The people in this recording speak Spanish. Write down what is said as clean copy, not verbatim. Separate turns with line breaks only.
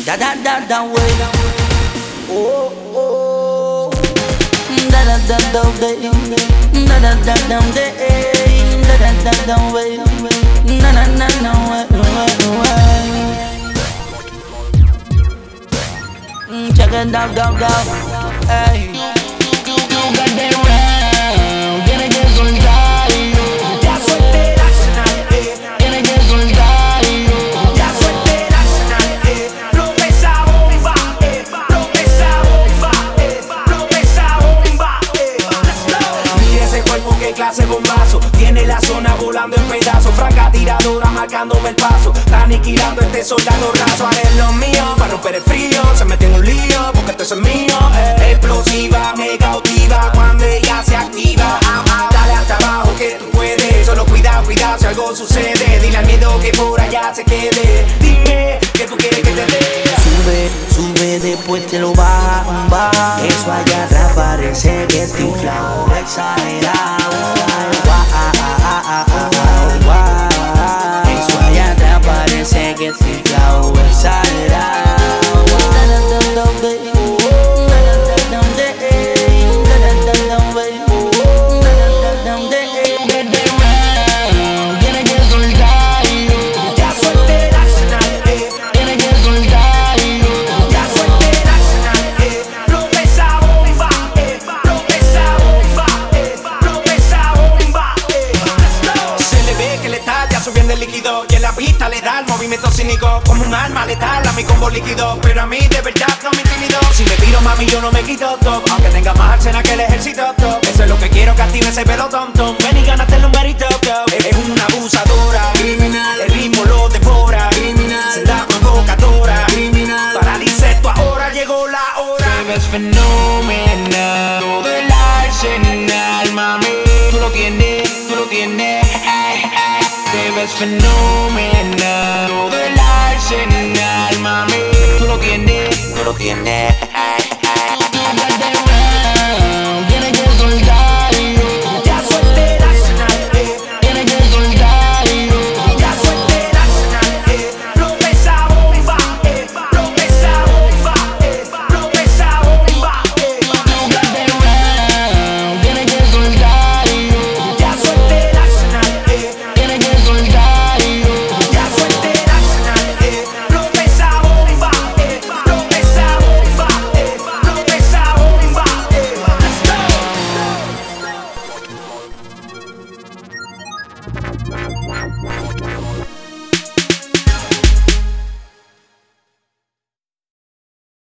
Da da da da way. Oh oh. Da da da da day. Da da da da day. Da da da da way. Na na na na way. Check it out, down, down. Hey.
Clase bombazo, tiene la zona volando en pedazos. Franca tiradora marcándome el paso, está aniquilando este soldado raso. Haré lo mío para romper el frío, se mete en un lío porque esto es mío. Explosiva, me cautiva cuando ella se activa. Dale hasta abajo que tú puedes, solo cuidado, cuidado si algo sucede. Dile al miedo que por allá se quede. Dime que tú quieres que te dé.
Sube, sube, después te lo baja. Eso allá atrás parece que está inflado, exagerado. Eso allá atrás parece que está inflado, exagerado.
Subiendo el líquido y en la pista le da el movimiento cínico como un arma letal a mi combo líquido, pero a mí de verdad no me intimido. Si me tiro mami yo no me quito top, aunque tenga más arsenal que el ejército top. Eso es lo que quiero, que active ese pelo tonto. Ven y gánate el numerito top. Es una abusadora criminal, el ritmo lo devora criminal, se da provocadora criminal. Paraliza esto ahora, llegó la hora.
Te ves fenomenal, todo el arsenal, mami. Tú lo tienes, tú lo tienes. Te ves fenomenal, todo el arsenal, mami. Tú lo tienes, tú lo tienes.